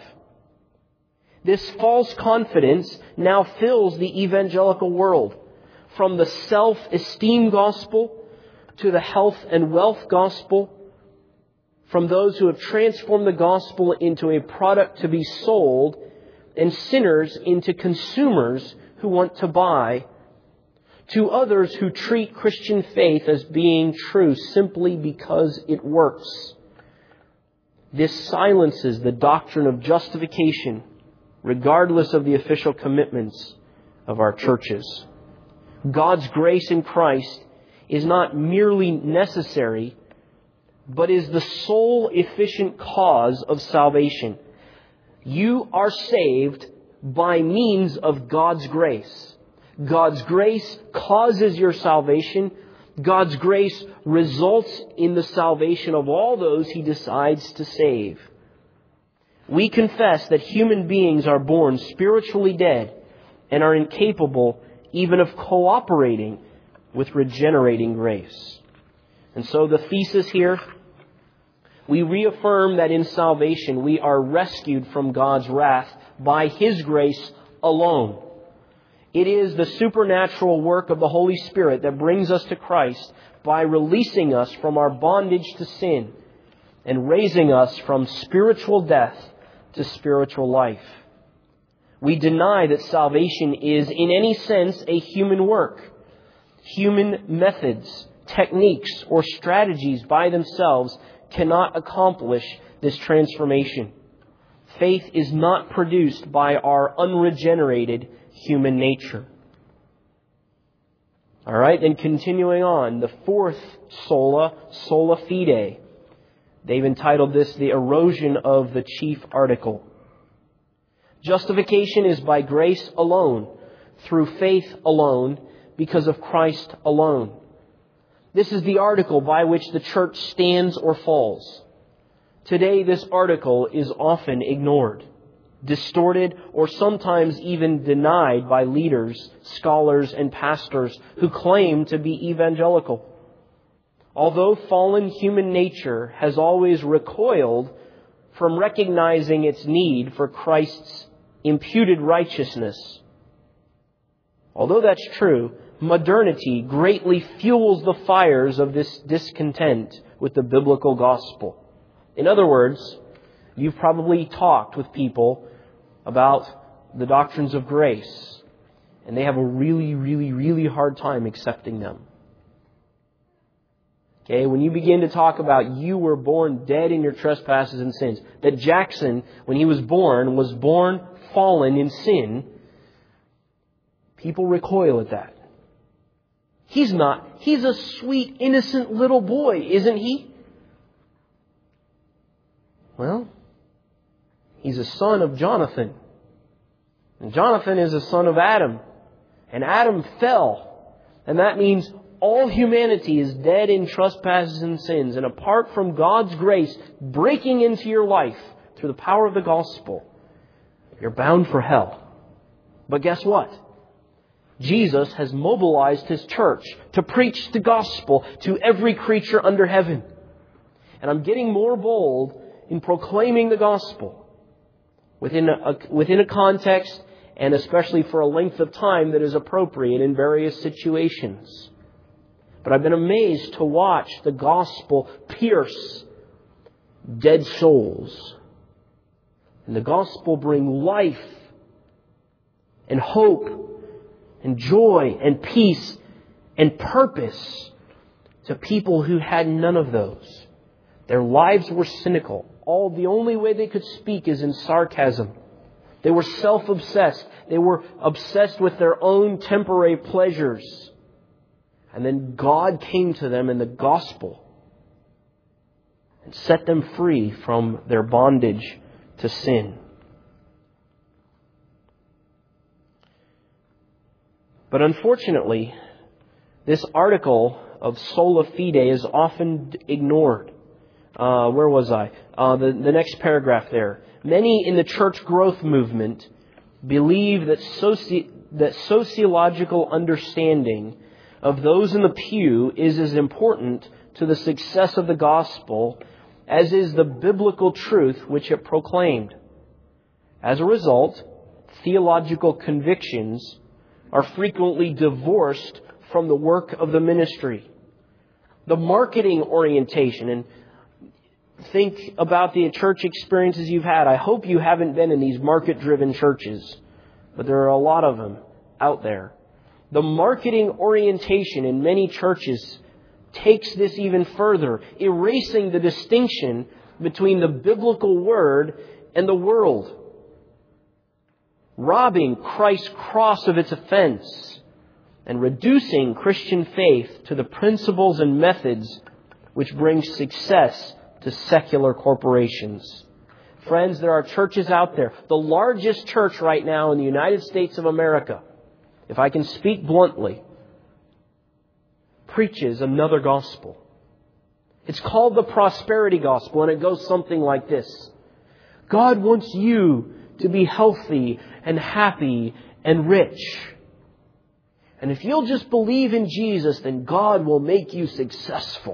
This false confidence now fills the evangelical world, from the self-esteem gospel to the health and wealth gospel, from those who have transformed the gospel into a product to be sold, and sinners into consumers who want to buy, to others who treat Christian faith as being true simply because it works. This silences the doctrine of justification, regardless of the official commitments of our churches. God's grace in Christ is not merely necessary, but is the sole efficient cause of salvation. You are saved by means of God's grace. God's grace causes your salvation. God's grace results in the salvation of all those He decides to save. We confess that human beings are born spiritually dead and are incapable even of cooperating with regenerating grace. And so the thesis here, we reaffirm that in salvation we are rescued from God's wrath by His grace alone. It is the supernatural work of the Holy Spirit that brings us to Christ by releasing us from our bondage to sin and raising us from spiritual death to spiritual life. We deny that salvation is in any sense a human work. Human methods, techniques, or strategies by themselves cannot accomplish this transformation. Faith is not produced by our unregenerated human nature. All right, then continuing on, the fourth sola, sola fide. They've entitled this the erosion of the chief article. Justification is by grace alone, through faith alone, because of Christ alone. This is the article by which the church stands or falls. Today, this article is often ignored. distorted, or sometimes even denied by leaders, scholars, and pastors who claim to be evangelical. Although fallen human nature has always recoiled from recognizing its need for Christ's imputed righteousness, although that's true, modernity greatly fuels the fires of this discontent with the biblical gospel. In other words, you've probably talked with people about the doctrines of grace, and they have a really, really, really hard time accepting them. Okay, when you begin to talk about you were born dead in your trespasses and sins, that Jackson, when he was born, was born fallen in sin, people recoil at that. He's not. He's a sweet, innocent little boy, isn't he? Well, he's a son of Jonathan. And Jonathan is a son of Adam. And Adam fell. And that means all humanity is dead in trespasses and sins. And apart from God's grace breaking into your life through the power of the gospel, you're bound for hell. But guess what? Jesus has mobilized His church to preach the gospel to every creature under heaven. And I'm getting more bold in proclaiming the gospel within a, within a context and especially for a length of time that is appropriate in various situations. But I've been amazed to watch the gospel pierce dead souls. And the gospel bring life and hope and joy and peace and purpose to people who had none of those. Their lives were cynical. All the only way they could speak is in sarcasm. They were self-obsessed. They were obsessed with their own temporary pleasures. And then God came to them in the gospel and set them free from their bondage to sin. But unfortunately, this article of sola fide is often ignored. Uh, where was I? Uh, the, the next paragraph there. Many in the church growth movement believe that, soci- that sociological understanding of those in the pew is as important to the success of the gospel as is the biblical truth which it proclaimed. As a result, theological convictions are frequently divorced from the work of the ministry. The marketing orientation, and think about the church experiences you've had. I hope you haven't been in these market-driven churches, but there are a lot of them out there. The marketing orientation in many churches takes this even further, erasing the distinction between the biblical word and the world, robbing Christ's cross of its offense, and reducing Christian faith to the principles and methods which bring success to secular corporations. Friends, there are churches out there. The largest church right now in the United States of America, if I can speak bluntly, preaches another gospel. It's called the prosperity gospel, and it goes something like this. God wants you to be healthy and happy and rich. And if you'll just believe in Jesus, then God will make you successful.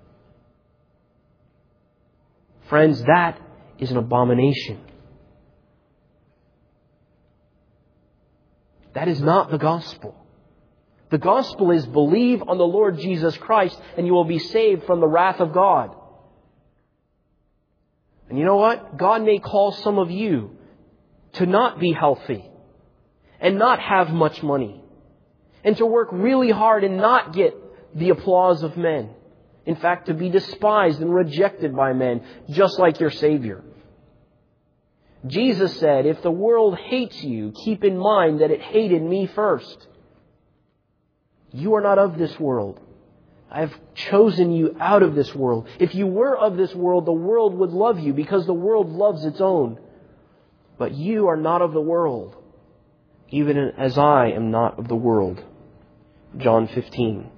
Friends, that is an abomination. That is not the gospel. The gospel is believe on the Lord Jesus Christ and you will be saved from the wrath of God. And you know what? God may call some of you to not be healthy and not have much money and to work really hard and not get the applause of men. In fact, to be despised and rejected by men, just like your Savior. Jesus said, if the world hates you, keep in mind that it hated me first. You are not of this world. I have chosen you out of this world. If you were of this world, the world would love you because the world loves its own. But you are not of the world, even as I am not of the world. John fifteen.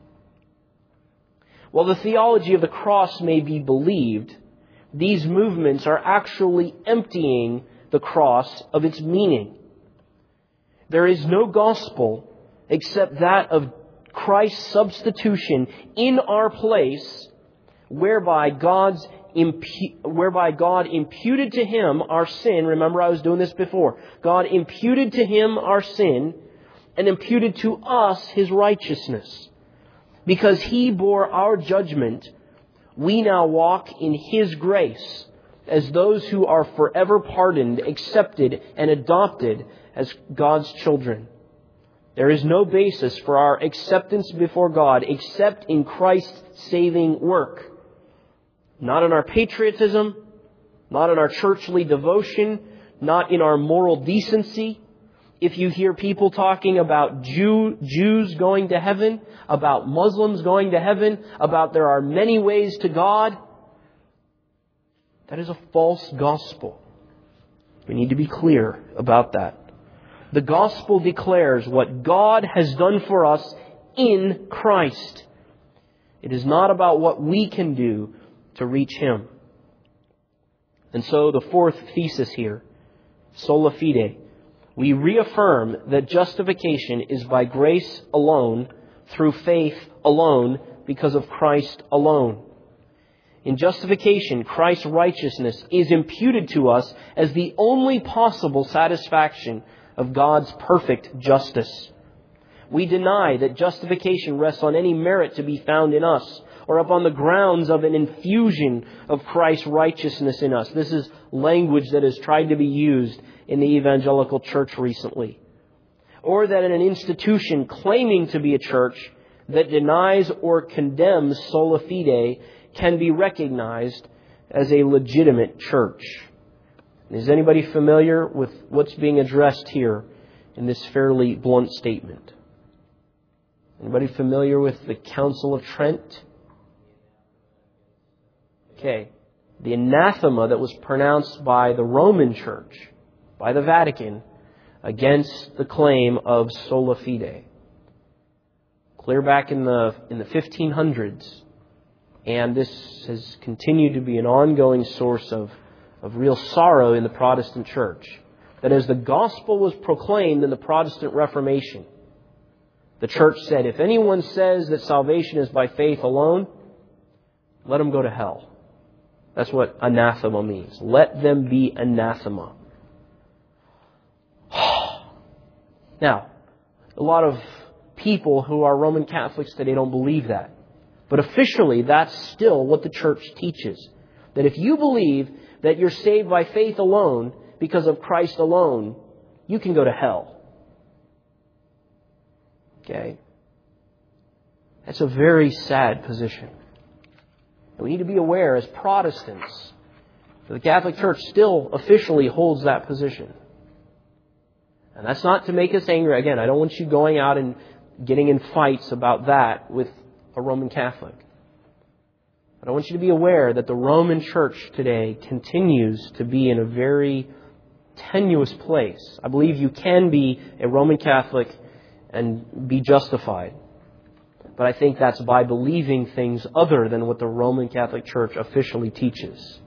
While the theology of the cross may be believed, these movements are actually emptying the cross of its meaning. There is no gospel except that of Christ's substitution in our place, whereby God's impu- whereby God imputed to Him our sin. Remember, I was doing this before. God imputed to Him our sin and imputed to us His righteousness. Because He bore our judgment, we now walk in His grace as those who are forever pardoned, accepted, and adopted as God's children. There is no basis for our acceptance before God except in Christ's saving work. Not in our patriotism, not in our churchly devotion, not in our moral decency. If you hear people talking about Jew, Jews going to heaven, about Muslims going to heaven, about there are many ways to God, that is a false gospel. We need to be clear about that. The gospel declares what God has done for us in Christ. It is not about what we can do to reach Him. And so the fourth thesis here, sola fide, we reaffirm that justification is by grace alone, through faith alone, because of Christ alone. In justification, Christ's righteousness is imputed to us as the only possible satisfaction of God's perfect justice. We deny that justification rests on any merit to be found in us, or upon the grounds of an infusion of Christ's righteousness in us. This is language that has tried to be used in the evangelical church recently. Or that in an institution claiming to be a church that denies or condemns sola fide can be recognized as a legitimate church. Is anybody familiar with what's being addressed here in this fairly blunt statement? Anybody familiar with the Council of Trent? Okay. The anathema that was pronounced by the Roman Church, by the Vatican, against the claim of sola fide. Clear back in the in the fifteen hundreds. And this has continued to be an ongoing source of, of real sorrow in the Protestant church. That as the gospel was proclaimed in the Protestant Reformation, the church said, if anyone says that salvation is by faith alone, let him go to hell. That's what anathema means. Let them be anathema. Now, a lot of people who are Roman Catholics today don't believe that. But officially, that's still what the church teaches. That if you believe that you're saved by faith alone, because of Christ alone, you can go to hell. Okay? That's a very sad position. And we need to be aware as Protestants that the Catholic Church still officially holds that position. And that's not to make us angry. Again, I don't want you going out and getting in fights about that with a Roman Catholic. But I want you to be aware that the Roman Church today continues to be in a very tenuous place. I believe you can be a Roman Catholic and be justified. But I think that's by believing things other than what the Roman Catholic Church officially teaches.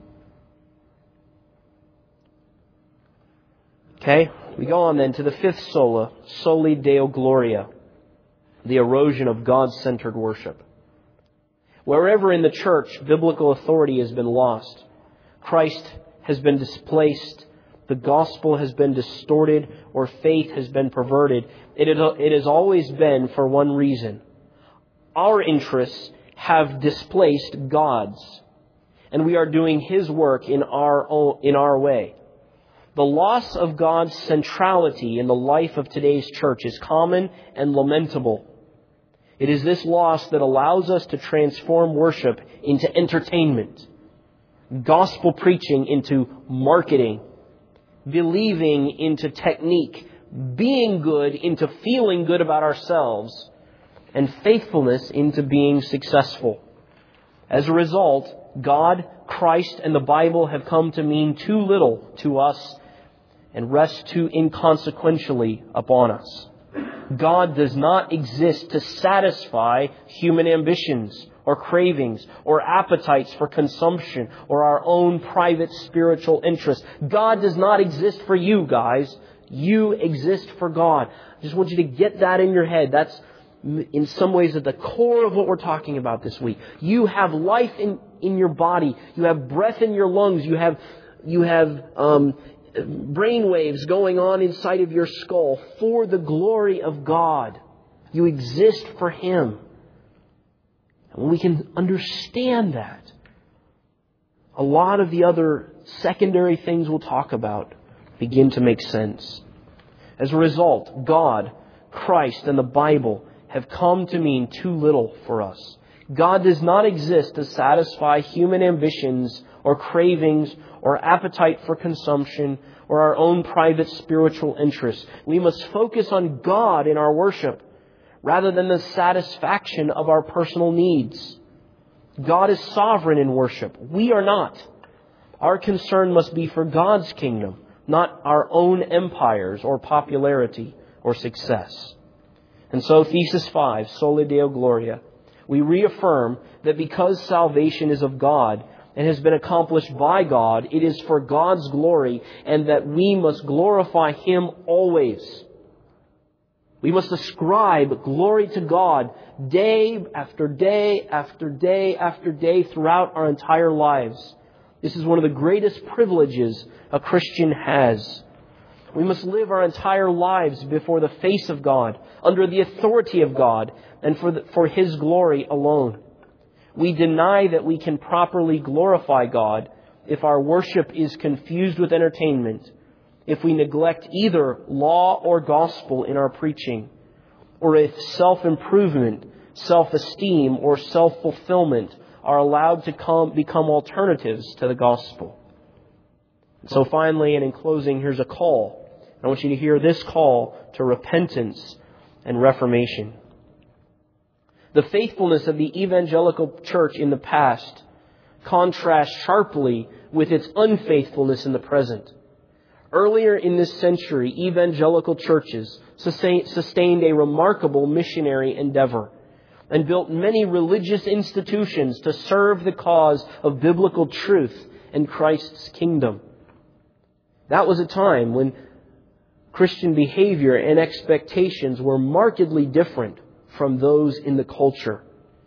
Okay, we go on then to the fifth sola, soli Deo Gloria, the erosion of God-centered worship. Wherever in the church biblical authority has been lost, Christ has been displaced, the gospel has been distorted, or faith has been perverted, it has always been for one reason. Our interests have displaced God's, and we are doing His work in our own, in our way. The loss of God's centrality in the life of today's church is common and lamentable. It is this loss that allows us to transform worship into entertainment, gospel preaching into marketing, believing into technique, being good into feeling good about ourselves, and faithfulness into being successful. As a result, God, Christ, and the Bible have come to mean too little to us and rest too inconsequentially upon us. God does not exist to satisfy human ambitions or cravings or appetites for consumption or our own private spiritual interests. God does not exist for you, guys. You exist for God. I just want you to get that in your head. That's in some ways at the core of what we're talking about this week. You have life in, in your body. You have breath in your lungs. You have, you have, um, brain waves going on inside of your skull for the glory of God. You exist for Him. And when we can understand that, a lot of the other secondary things we'll talk about begin to make sense. As a result, God, Christ, and the Bible have come to mean too little for us. God does not exist to satisfy human ambitions or cravings or appetite for consumption or our own private spiritual interests. We must focus on God in our worship rather than the satisfaction of our personal needs. God is sovereign in worship. We are not. Our concern must be for God's kingdom, not our own empires or popularity or success. And so, Thesis five, Soli Deo Gloria, we reaffirm that because salvation is of God and has been accomplished by God, it is for God's glory, and that we must glorify Him always. We must ascribe glory to God day after day after day after day throughout our entire lives. This is one of the greatest privileges a Christian has. We must live our entire lives before the face of God, under the authority of God, and for, the, for His glory alone. We deny that we can properly glorify God if our worship is confused with entertainment, if we neglect either law or gospel in our preaching, or if self-improvement, self-esteem, or self-fulfillment are allowed to come, become alternatives to the gospel. So finally, and in closing, here's a call. I want you to hear this call to repentance and reformation. The faithfulness of the evangelical church in the past contrasts sharply with its unfaithfulness in the present. Earlier in this century, evangelical churches sustained a remarkable missionary endeavor and built many religious institutions to serve the cause of biblical truth and Christ's kingdom. That was a time when Christian behavior and expectations were markedly different from those in the culture.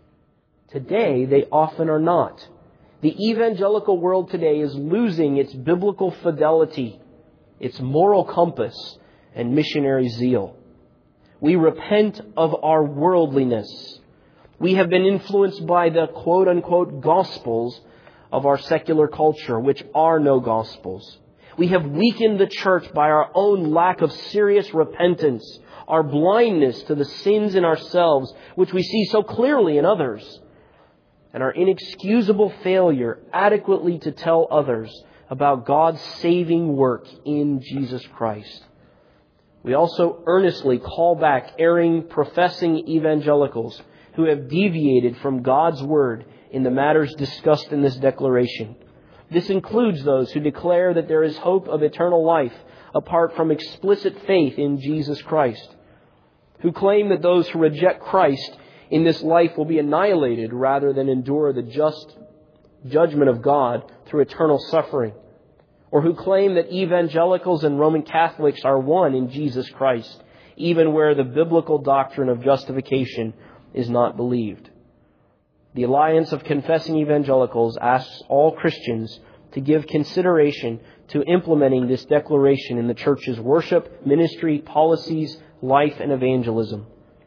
Today, they often are not. The evangelical world today is losing its biblical fidelity, its moral compass, and missionary zeal. We repent of our worldliness. We have been influenced by the quote-unquote gospels of our secular culture, which are no gospels. We have weakened the church by our own lack of serious repentance, our blindness to the sins in ourselves, which we see so clearly in others, and our inexcusable failure adequately to tell others about God's saving work in Jesus Christ. We also earnestly call back erring, professing evangelicals who have deviated from God's word in the matters discussed in this declaration. This includes those who declare that there is hope of eternal life apart from explicit faith in Jesus Christ, who claim that those who reject Christ in this life will be annihilated rather than endure the just judgment of God through eternal suffering, or who claim that evangelicals and Roman Catholics are one in Jesus Christ, even where the biblical doctrine of justification is not believed. The Alliance of Confessing Evangelicals asks all Christians to give consideration to implementing this declaration in the church's worship, ministry, policies, life, and evangelism.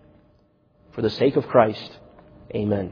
For the sake of Christ, amen.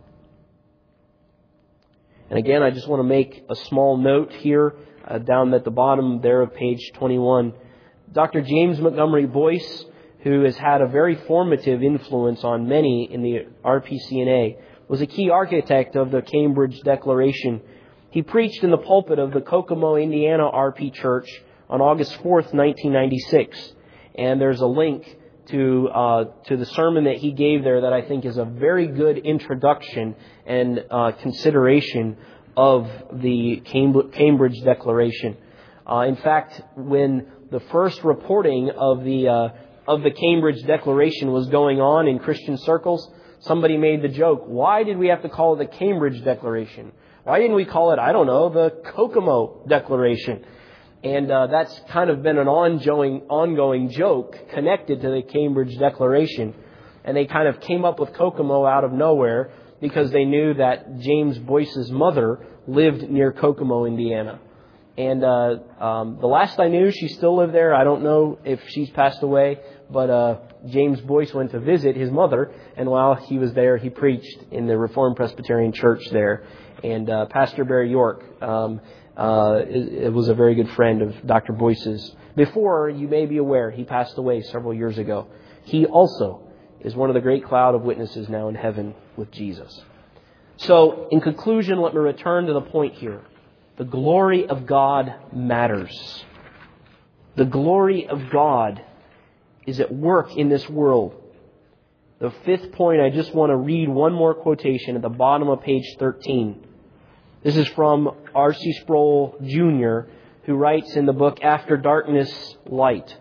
And again, I just want to make a small note here, uh, down at the bottom there of page twenty-one. Doctor James Montgomery Boyce, who has had a very formative influence on many in the R P C N A, was a key architect of the Cambridge Declaration. He preached in the pulpit of the Kokomo, Indiana R P Church on August fourth, nineteen ninety-six. And there's a link to uh, to the sermon that he gave there that I think is a very good introduction and uh, consideration of the Cambridge Declaration. Uh, in fact, when the first reporting of the uh, of the Cambridge Declaration was going on in Christian circles, somebody made the joke, why did we have to call it the Cambridge Declaration? Why didn't we call it, I don't know, the Kokomo Declaration? And uh, that's kind of been an ongoing, ongoing joke connected to the Cambridge Declaration. And they kind of came up with Kokomo out of nowhere because they knew that James Boyce's mother lived near Kokomo, Indiana. And uh, um, the last I knew, she still lived there. I don't know if she's passed away, but uh, James Boyce went to visit his mother, and while he was there, he preached in the Reformed Presbyterian Church there. And uh, Pastor Barry York um, uh, it, it was a very good friend of Doctor Boyce's. Before, you may be aware, he passed away several years ago. He also is one of the great cloud of witnesses now in heaven with Jesus. So, in conclusion, let me return to the point here. The glory of God matters. The glory of God is at work in this world. The fifth point, I just want to read one more quotation at the bottom of page thirteen. This is from R C Sproul Junior, who writes in the book After Darkness, Light.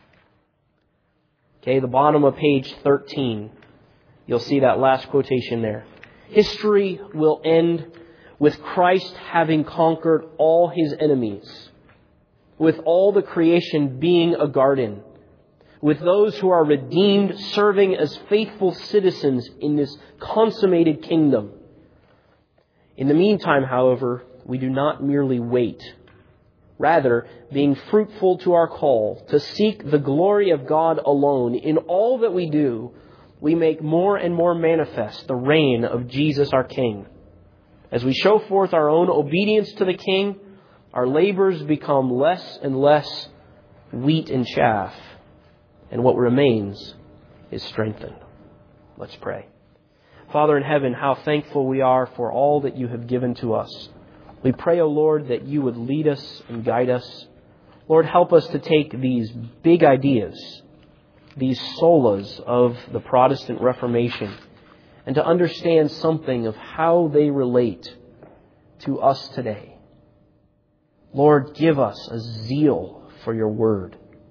Okay, the bottom of page thirteen. You'll see that last quotation there. History will end with Christ having conquered all His enemies, with all the creation being a garden, with those who are redeemed serving as faithful citizens in this consummated kingdom. In the meantime, however, we do not merely wait. Rather, being fruitful to our call to seek the glory of God alone in all that we do, we make more and more manifest the reign of Jesus our King. As we show forth our own obedience to the King, our labors become less and less wheat and chaff, and what remains is strengthened. Let's pray. Father in heaven, how thankful we are for all that you have given to us. We pray, O Lord, that you would lead us and guide us. Lord, help us to take these big ideas, these solas of the Protestant Reformation, and to understand something of how they relate to us today. Lord, give us a zeal for your word.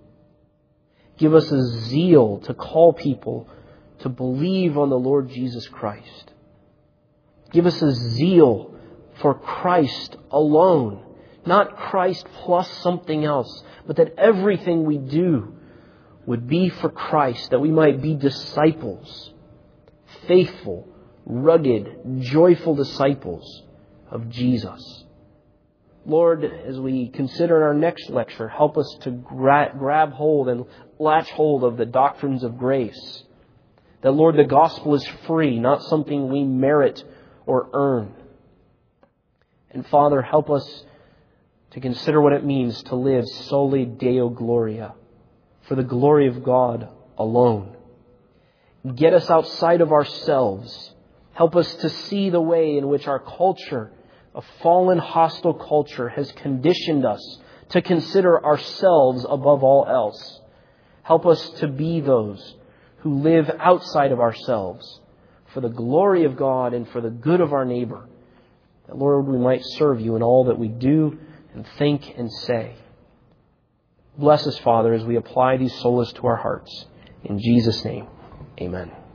Give us a zeal to call people to believe on the Lord Jesus Christ. Give us a zeal for Christ alone, not Christ plus something else, but that everything we do would be for Christ, that we might be disciples, faithful, rugged, joyful disciples of Jesus. Lord, as we consider our next lecture, help us to gra- grab hold and latch hold of the doctrines of grace. That, Lord, the gospel is free, not something we merit or earn. And Father, help us to consider what it means to live soli Deo Gloria, for the glory of God alone. Get us outside of ourselves. Help us to see the way in which our culture, a fallen, hostile culture, has conditioned us to consider ourselves above all else. Help us to be those who live outside of ourselves for the glory of God and for the good of our neighbor. That, Lord, we might serve you in all that we do and think and say. Bless us, Father, as we apply these solas to our hearts. In Jesus' name, amen.